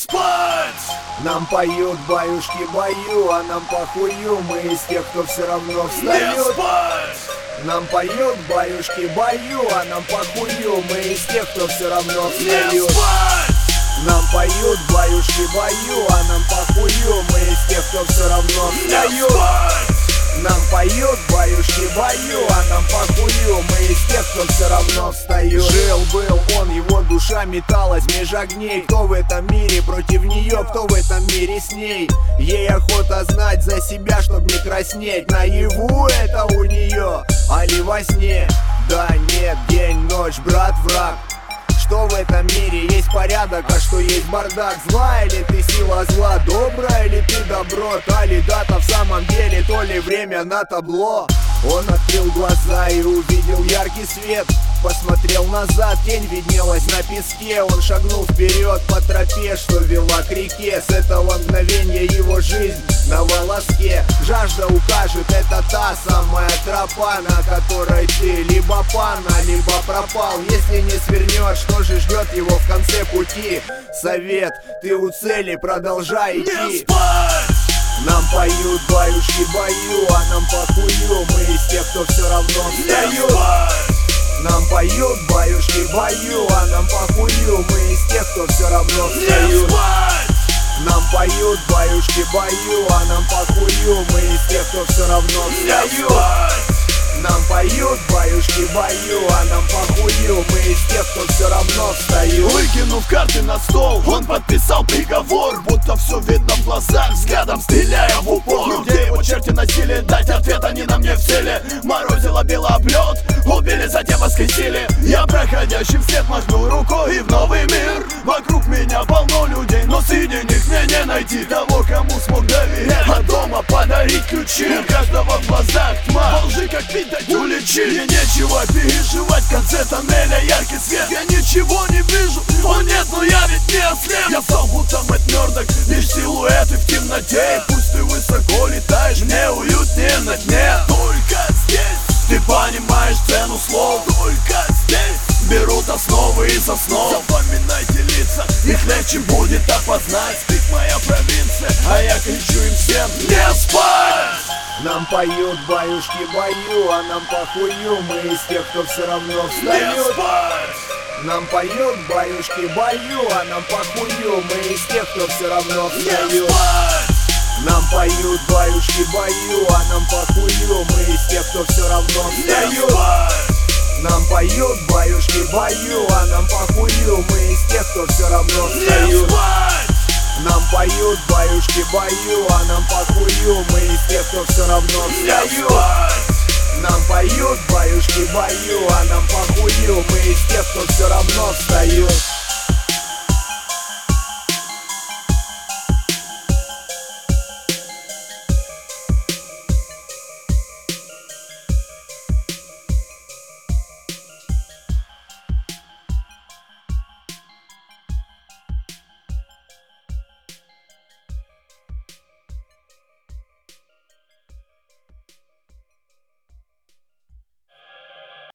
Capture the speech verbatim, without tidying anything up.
спать! Нам поют баюшки-баю, а нам похую, мы из тех, кто все равно Не встает. спать! Нам поют баюшки-баю, а нам похую, мы из тех, кто все равно Не встает. спать! Нам поют баюшки-баю, а нам похую, мы из тех, кто все равно Не встает. спать! Нам поют баюшки-баю, а нам похую, мы из тех, кто все равно встает. Жил-был он, его душа металась меж огней. Кто в этом мире против нее, кто в этом мире с ней? Ей охота знать за себя, чтоб не краснеть. Наяву это у нее, али во сне? Да нет, день, ночь, брат, враг. Что в этом мире есть порядок, а что есть бардак? Злая ли ты сила зла, добрая ли ты добро? Та ли дата в самом деле, то ли время на табло? Он открыл глаза и увидел яркий свет. Посмотрел назад, тень виднелась на песке. Он шагнул вперед по тропе, что вела к реке. С этого мгновения его жизнь на волоске. Жажда укажет, это та самая тропа, на которой ты либо пана, либо пропал. Если не свернешь, что же ждет его в конце пути? Совет, ты у цели, продолжай Не идти. спать! Нам поют баюшки-баю, а нам похую, мы из тех, кто все равно Не встает. спать! Нам поют баюшки-баю, а нам похую, мы из тех, кто все равно Не встает. спать! Нам поют баюшки-баю, а нам похую, мы из тех, кто все равно Не встает. спать! Нам поют баюшки-баю, а нам похую, мы из тех, кто все равно встает. Выкинув карты на стол, он подписал приговор. Будто все видно в глазах, взглядом стреляя в упор. Ну где его черти носили, дать ответ они на мне в теле. Морозило бело облет, убили, затем воскресили. Я проходящий вслед махнул рукой в новый мир. Вокруг меня полно людей, но среди них мне не найти того, кому смог доверять. От дома подарить ключи, у каждого в глазах тьма. Во лжи как пить дать уличи. Мне нечего переживать, в конце тоннеля яркий свет. Я ничего не вижу, о нет, но я ведь не ослеп. Я стал будто Мэтт Мёрдок, лишь силуэты в темноте. И пусть ты высоко летаешь, мне уютнее на дне. Только здесь ты понимаешь цену слов. Только здесь берут основы из основ. Запоминайте лица, их легче будет опознать. Спит моя провинция, а я кричу им всем: не спать! Нам поют баюшки-баю, а нам похую, мы из тех, кто все равно Не встает. спать! Нам поют баюшки-баю, а нам похую, мы из тех, кто все равно Не встает. спать! Нам поют баюшки-баю, а нам похую, мы из тех, кто все равно Не встает. спать! Нам поют баюшки-баю, а нам похую, мы из тех, кто все равно Не встает. спать! Нам поют баюшки-баю, а нам похую, мы из тех, кто все равно Не встает. спать! Нам поют баюшки-баю, а нам похую, мы из тех, кто все равно встает.